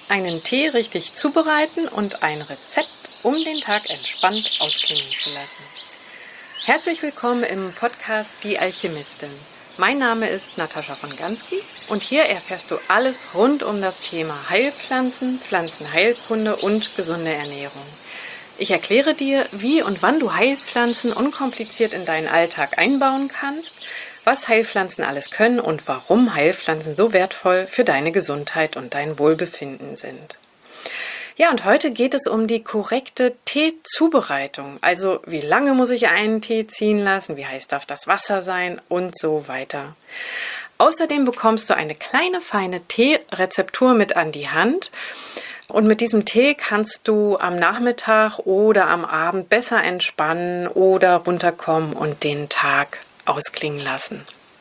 einen Tee richtig zubereiten und ein Rezept, um den Tag entspannt ausklingen zu lassen. Herzlich willkommen im Podcast Die Alchemistin. Mein Name ist Natascha von Gansky und hier erfährst du alles rund um das Thema Heilpflanzen, Pflanzenheilkunde und gesunde Ernährung. Ich erkläre dir, wie und wann du Heilpflanzen unkompliziert in deinen Alltag einbauen kannst, was Heilpflanzen alles können und warum Heilpflanzen so wertvoll für deine Gesundheit und dein Wohlbefinden sind. Ja, und heute geht es um die korrekte Teezubereitung. Also, wie lange muss ich einen Tee ziehen lassen, wie heiß darf das Wasser sein und so weiter. Außerdem bekommst du eine kleine, feine Teerezeptur mit an die Hand. Und mit diesem Tee kannst du am Nachmittag oder am Abend besser entspannen oder runterkommen und den Tag ausklingen lassen.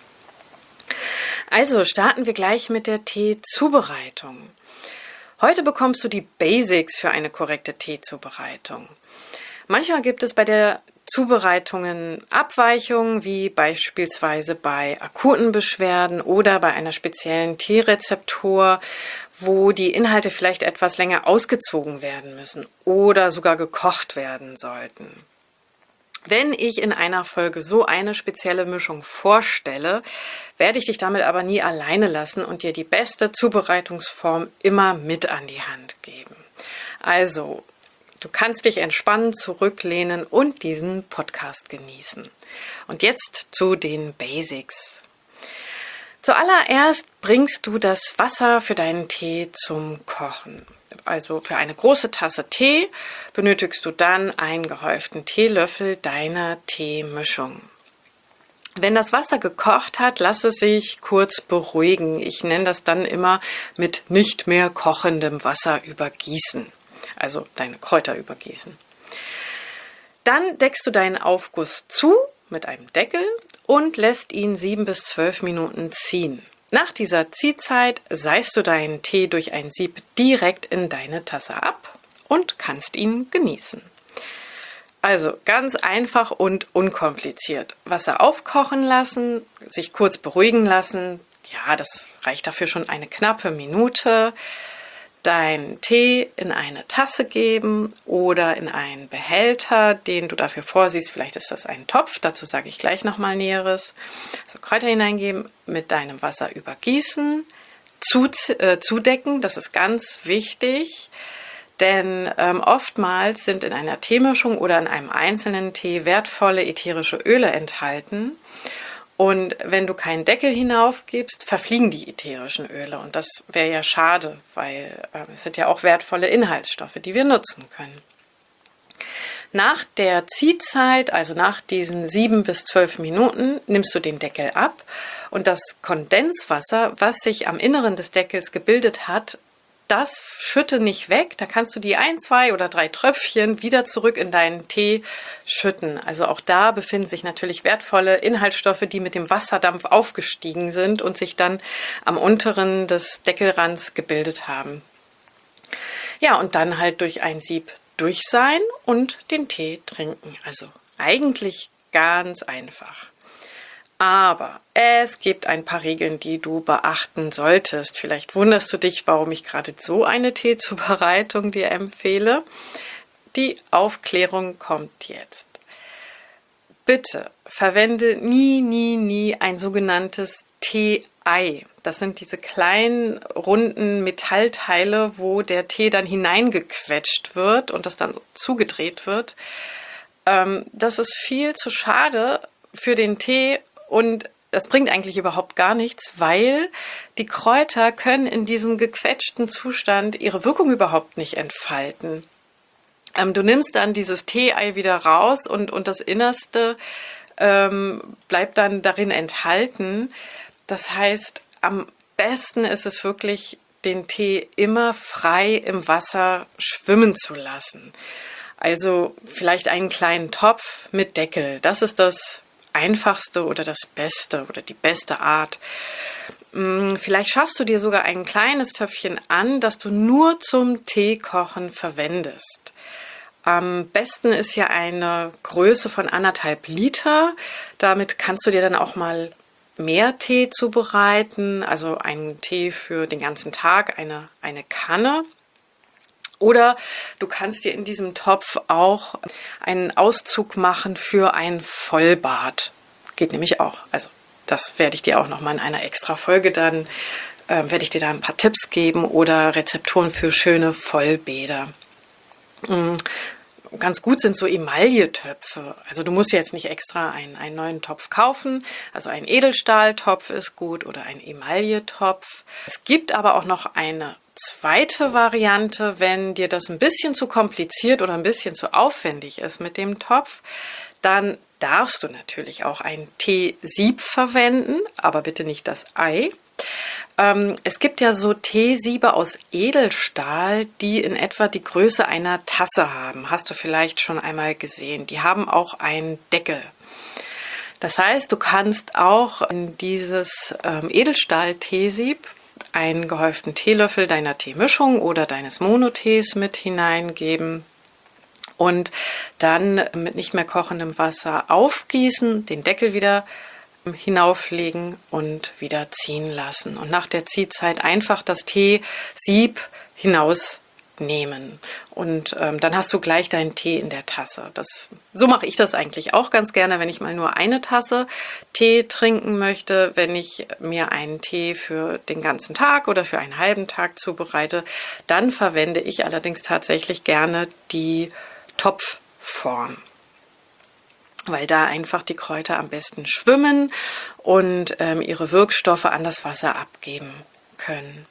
Also starten wir gleich mit der Teezubereitung. Heute bekommst du die Basics für eine korrekte Teezubereitung. Manchmal gibt es bei der Zubereitungen Abweichungen, wie beispielsweise bei akuten Beschwerden oder bei einer speziellen Teerezeptur, wo die Inhalte vielleicht etwas länger ausgezogen werden müssen oder sogar gekocht werden sollten. Wenn ich in einer Folge so eine spezielle Mischung vorstelle, werde ich dich damit aber nie alleine lassen und dir die beste Zubereitungsform immer mit an die Hand geben. Also, du kannst dich entspannen, zurücklehnen und diesen Podcast genießen. Und jetzt zu den Basics. Zuallererst bringst du das Wasser für deinen Tee zum Kochen. Also für eine große Tasse Tee benötigst du dann einen gehäuften Teelöffel deiner Teemischung. Wenn das Wasser gekocht hat, lass es sich kurz beruhigen. Ich nenne das dann immer mit nicht mehr kochendem Wasser übergießen. Also deine Kräuter übergießen. Dann deckst du deinen Aufguss zu mit einem Deckel und lässt ihn 7 bis 12 Minuten ziehen. Nach dieser Ziehzeit seist du deinen Tee durch ein Sieb direkt in deine Tasse ab und kannst ihn genießen. Also ganz einfach und unkompliziert. Wasser aufkochen lassen, sich kurz beruhigen lassen. Ja, das reicht dafür schon eine knappe Minute. Deinen Tee in eine Tasse geben oder in einen Behälter, den du dafür vorsiehst. Vielleicht ist das ein Topf, dazu sage ich gleich nochmal Näheres. Also Kräuter hineingeben, mit deinem Wasser übergießen, zudecken, das ist ganz wichtig, denn oftmals sind in einer Teemischung oder in einem einzelnen Tee wertvolle ätherische Öle enthalten. Und wenn du keinen Deckel hinaufgibst, verfliegen die ätherischen Öle. Und das wäre ja schade, weil es sind ja auch wertvolle Inhaltsstoffe, die wir nutzen können. Nach der Ziehzeit, also nach diesen 7 bis 12 Minuten, nimmst du den Deckel ab und das Kondenswasser, was sich am Inneren des Deckels gebildet hat, das schütte nicht weg, da kannst du die 1, 2 oder 3 Tröpfchen wieder zurück in deinen Tee schütten. Also auch da befinden sich natürlich wertvolle Inhaltsstoffe, die mit dem Wasserdampf aufgestiegen sind und sich dann am unteren des Deckelrands gebildet haben. Ja, und dann halt durch ein Sieb durchseihen und den Tee trinken. Also eigentlich ganz einfach. Aber es gibt ein paar Regeln, die du beachten solltest. Vielleicht wunderst du dich, warum ich gerade so eine Teezubereitung dir empfehle. Die Aufklärung kommt jetzt. Bitte verwende nie ein sogenanntes Tee-Ei. Das sind diese kleinen, runden Metallteile, wo der Tee dann hineingequetscht wird und das dann so zugedreht wird. Das ist viel zu schade für den Tee. Und das bringt eigentlich überhaupt gar nichts, weil die Kräuter können in diesem gequetschten Zustand ihre Wirkung überhaupt nicht entfalten. Du nimmst dann dieses Tee-Ei wieder raus und das Innerste bleibt dann darin enthalten. Das heißt, am besten ist es wirklich, den Tee immer frei im Wasser schwimmen zu lassen. Also vielleicht einen kleinen Topf mit Deckel. Das ist das Einfachste oder das Beste oder die beste Art. Vielleicht schaffst du dir sogar ein kleines Töpfchen an, das du nur zum Teekochen verwendest. Am besten ist ja eine Größe von 1,5 Liter. Damit kannst du dir dann auch mal mehr Tee zubereiten, also einen Tee für den ganzen Tag, eine Kanne. Oder du kannst dir in diesem Topf auch einen Auszug machen für ein Vollbad. Geht nämlich auch. Also das werde ich dir auch nochmal in einer extra Folge dann, werde ich dir da ein paar Tipps geben oder Rezepturen für schöne Vollbäder. Ganz gut sind so Emailletöpfe. Also du musst jetzt nicht extra einen neuen Topf kaufen. Also ein Edelstahltopf ist gut oder ein Emailletopf. Es gibt aber auch noch eine zweite Variante, wenn dir das ein bisschen zu kompliziert oder ein bisschen zu aufwendig ist mit dem Topf, dann darfst du natürlich auch ein Teesieb verwenden, aber bitte nicht das Ei. Es gibt ja so Teesiebe aus Edelstahl, die in etwa die Größe einer Tasse haben. Hast du vielleicht schon einmal gesehen. Die haben auch einen Deckel. Das heißt, du kannst auch in dieses Edelstahl-Teesieb einen gehäuften Teelöffel deiner Teemischung oder deines Monotees mit hineingeben und dann mit nicht mehr kochendem Wasser aufgießen, den Deckel wieder hinauflegen und wieder ziehen lassen. Und nach der Ziehzeit einfach das Teesieb hinausnehmen. Und dann hast du gleich deinen Tee in der Tasse. So mache ich das eigentlich auch ganz gerne, wenn ich mal nur eine Tasse Tee trinken möchte. Wenn ich mir einen Tee für den ganzen Tag oder für einen halben Tag zubereite, dann verwende ich allerdings tatsächlich gerne die Topfform, weil da einfach die Kräuter am besten schwimmen und ihre Wirkstoffe an das Wasser abgeben können.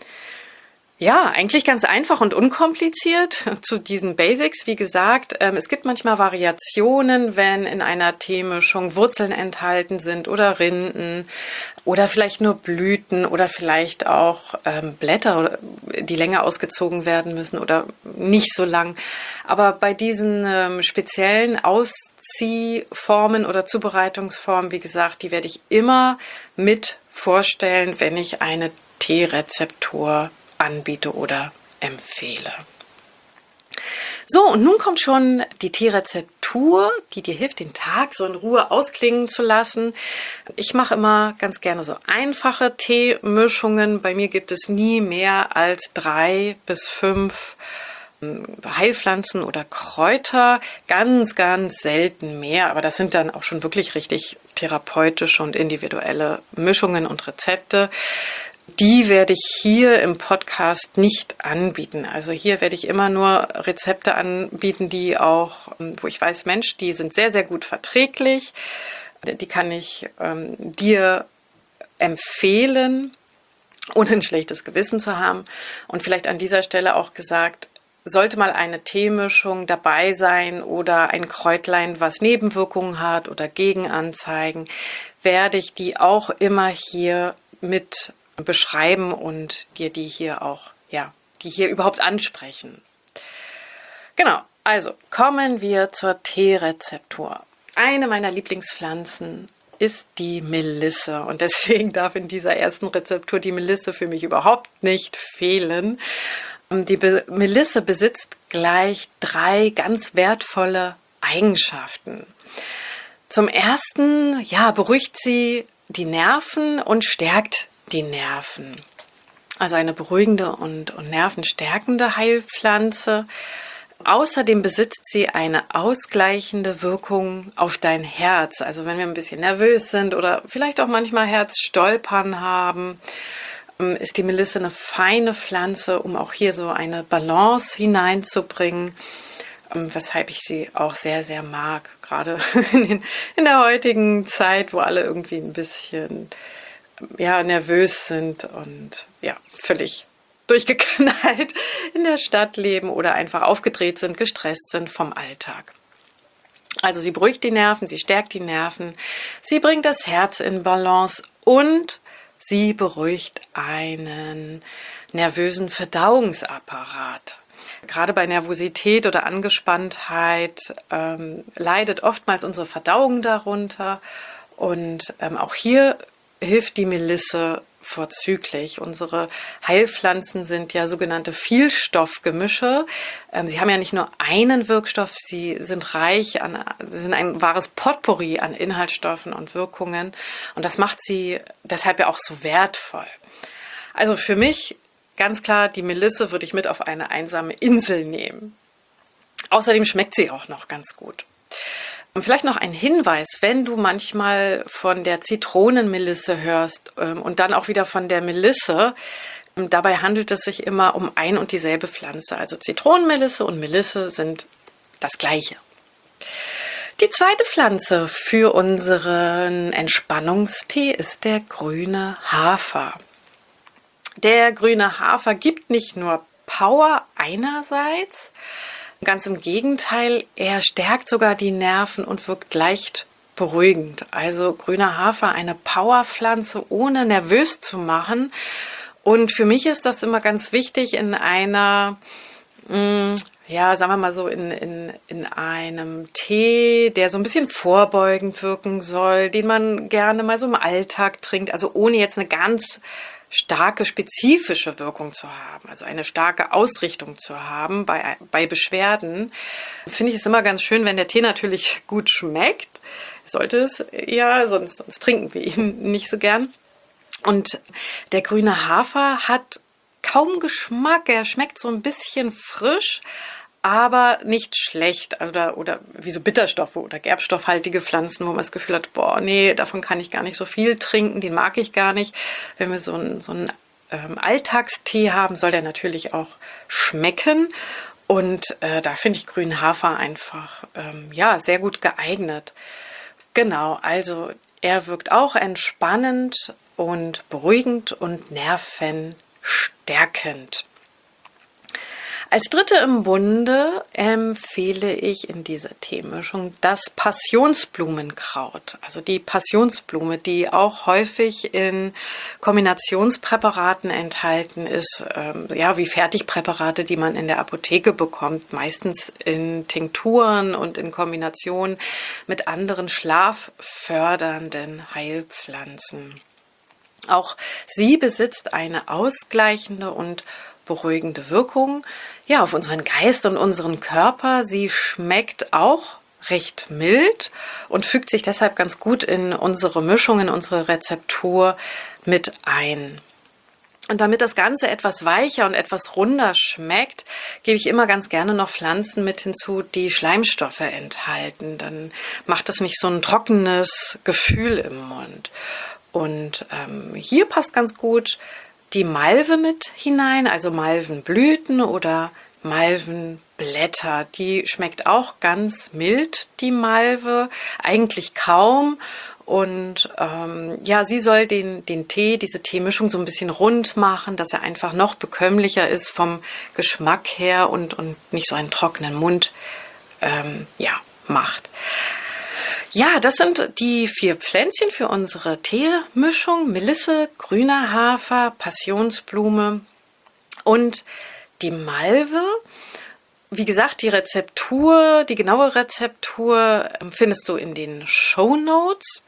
Ja, eigentlich ganz einfach und unkompliziert zu diesen Basics. Wie gesagt, es gibt manchmal Variationen, wenn in einer Teemischung Wurzeln enthalten sind oder Rinden oder vielleicht nur Blüten oder vielleicht auch Blätter, die länger ausgezogen werden müssen oder nicht so lang. Aber bei diesen speziellen Ausziehformen oder Zubereitungsformen, wie gesagt, die werde ich immer mit vorstellen, wenn ich eine Teerezeptur anbiete oder empfehle. So, und nun kommt schon die Teerezeptur, die dir hilft, den Tag so in Ruhe ausklingen zu lassen. Ich mache immer ganz gerne so einfache Teemischungen. Bei mir gibt es nie mehr als 3 bis 5 Heilpflanzen oder Kräuter, ganz, ganz selten mehr, aber das sind dann auch schon wirklich richtig therapeutische und individuelle Mischungen und Rezepte. Die werde ich hier im Podcast nicht anbieten. Also hier werde ich immer nur Rezepte anbieten, die auch, wo ich weiß, Mensch, die sind sehr, sehr gut verträglich. Die kann ich dir empfehlen, ohne ein schlechtes Gewissen zu haben. Und vielleicht an dieser Stelle auch gesagt, sollte mal eine Teemischung dabei sein oder ein Kräutlein, was Nebenwirkungen hat oder Gegenanzeigen, werde ich die auch immer hier mit beschreiben und dir die hier auch, die hier überhaupt ansprechen. Genau, also kommen wir zur Teerezeptur. Eine meiner Lieblingspflanzen ist die Melisse und deswegen darf in dieser ersten Rezeptur die Melisse für mich überhaupt nicht fehlen. Die Melisse besitzt gleich 3 ganz wertvolle Eigenschaften. Zum ersten, beruhigt sie die Nerven und stärkt die Nerven. Also eine beruhigende und nervenstärkende Heilpflanze. Außerdem besitzt sie eine ausgleichende Wirkung auf dein Herz. Also wenn wir ein bisschen nervös sind oder vielleicht auch manchmal Herzstolpern haben, ist die Melisse eine feine Pflanze, um auch hier so eine Balance hineinzubringen, weshalb ich sie auch sehr, sehr mag. Gerade in der heutigen Zeit, wo alle irgendwie ein bisschen nervös sind und völlig durchgeknallt in der Stadt leben oder einfach aufgedreht sind, gestresst sind vom Alltag. Also sie beruhigt die Nerven, sie stärkt die Nerven, sie bringt das Herz in Balance und sie beruhigt einen nervösen Verdauungsapparat. Gerade bei Nervosität oder Angespanntheit leidet oftmals unsere Verdauung darunter und auch hier hilft die Melisse vorzüglich. Unsere Heilpflanzen sind ja sogenannte Vielstoffgemische. Sie haben ja nicht nur einen Wirkstoff, sie sind sie sind ein wahres Potpourri an Inhaltsstoffen und Wirkungen. Und das macht sie deshalb ja auch so wertvoll. Also für mich ganz klar, die Melisse würde ich mit auf eine einsame Insel nehmen. Außerdem schmeckt sie auch noch ganz gut. Und vielleicht noch ein Hinweis, wenn du manchmal von der Zitronenmelisse hörst und dann auch wieder von der Melisse, dabei handelt es sich immer um ein und dieselbe Pflanze. Also Zitronenmelisse und Melisse sind das Gleiche. Die zweite Pflanze für unseren Entspannungstee ist der grüne Hafer. Der grüne Hafer gibt nicht nur Power einerseits, ganz im Gegenteil, er stärkt sogar die Nerven und wirkt leicht beruhigend. Also grüner Hafer, eine Powerpflanze, ohne nervös zu machen. Und für mich ist das immer ganz wichtig in einer, ja, sagen wir mal so, in einem Tee, der so ein bisschen vorbeugend wirken soll, den man gerne mal so im Alltag trinkt, also ohne jetzt eine ganz starke spezifische Wirkung zu haben, also eine starke Ausrichtung zu haben bei Beschwerden, finde ich es immer ganz schön, wenn der Tee natürlich gut schmeckt. Sollte es ja, sonst trinken wir ihn nicht so gern. Und der grüne Hafer hat kaum Geschmack, er schmeckt so ein bisschen frisch, aber nicht schlecht oder wie so Bitterstoffe oder gerbstoffhaltige Pflanzen, wo man das Gefühl hat, boah, nee, davon kann ich gar nicht so viel trinken, den mag ich gar nicht. Wenn wir so einen Alltagstee haben, soll der natürlich auch schmecken und da finde ich grünen Hafer einfach ja, sehr gut geeignet. Genau, also er wirkt auch entspannend und beruhigend und nervenstärkend. Als dritte im Bunde empfehle ich in dieser Teemischung das Passionsblumenkraut, also die Passionsblume, die auch häufig in Kombinationspräparaten enthalten ist, ja, wie Fertigpräparate, die man in der Apotheke bekommt, meistens in Tinkturen und in Kombination mit anderen schlaffördernden Heilpflanzen. Auch sie besitzt eine ausgleichende und beruhigende Wirkung, ja, auf unseren Geist und unseren Körper. Sie schmeckt auch recht mild und fügt sich deshalb ganz gut in unsere Mischung, in unsere Rezeptur mit ein. Und damit das Ganze etwas weicher und etwas runder schmeckt, gebe ich immer ganz gerne noch Pflanzen mit hinzu, die Schleimstoffe enthalten. Dann macht es nicht so ein trockenes Gefühl im Mund. Und hier passt ganz gut die Malve mit hinein, also Malvenblüten oder Malvenblätter. Die schmeckt auch ganz mild, die Malve, eigentlich kaum. Und ja, sie soll den Tee, diese Teemischung so ein bisschen rund machen, dass er einfach noch bekömmlicher ist vom Geschmack her und nicht so einen trockenen Mund ja, macht. Ja, das sind die 4 Pflänzchen für unsere Teemischung. Melisse, grüner Hafer, Passionsblume und die Malve. Wie gesagt, die Rezeptur, die genaue Rezeptur findest du in den Shownotes.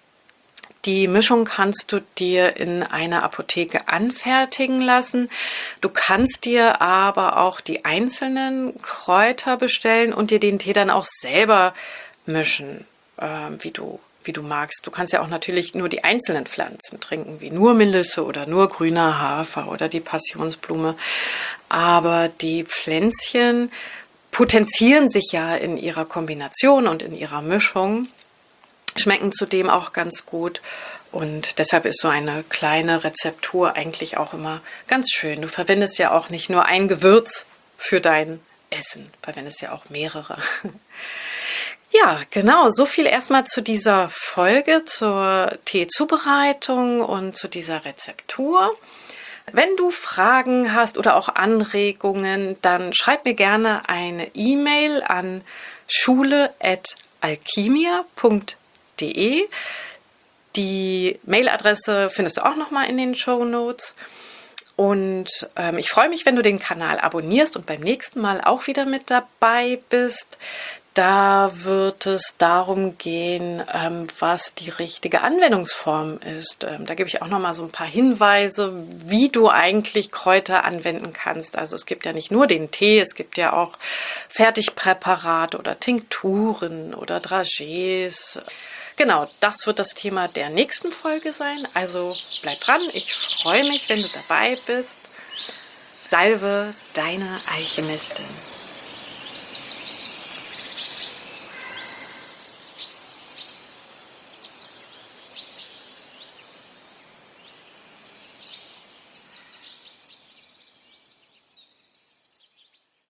Die Mischung kannst du dir in einer Apotheke anfertigen lassen. Du kannst dir aber auch die einzelnen Kräuter bestellen und dir den Tee dann auch selber mischen, wie du magst. Du kannst ja auch natürlich nur die einzelnen Pflanzen trinken, wie nur Melisse oder nur grüner Hafer oder die Passionsblume. Aber die Pflänzchen potenzieren sich ja in ihrer Kombination und in ihrer Mischung, schmecken zudem auch ganz gut. Und deshalb ist so eine kleine Rezeptur eigentlich auch immer ganz schön. Du verwendest ja auch nicht nur ein Gewürz für dein Essen, verwendest ja auch mehrere. Ja, genau, so viel erstmal zu dieser Folge, zur Teezubereitung und zu dieser Rezeptur. Wenn du Fragen hast oder auch Anregungen, dann schreib mir gerne eine E-Mail an schule@alchimia.de. Die Mailadresse findest du auch nochmal in den Shownotes. Und ich freue mich, wenn du den Kanal abonnierst und beim nächsten Mal auch wieder mit dabei bist. Da wird es darum gehen, was die richtige Anwendungsform ist. Da gebe ich auch noch mal so ein paar Hinweise, wie du eigentlich Kräuter anwenden kannst. Also es gibt ja nicht nur den Tee, es gibt ja auch Fertigpräparate oder Tinkturen oder Dragees. Genau, das wird das Thema der nächsten Folge sein. Also bleib dran, ich freue mich, wenn du dabei bist. Salve, deine Alchemistin.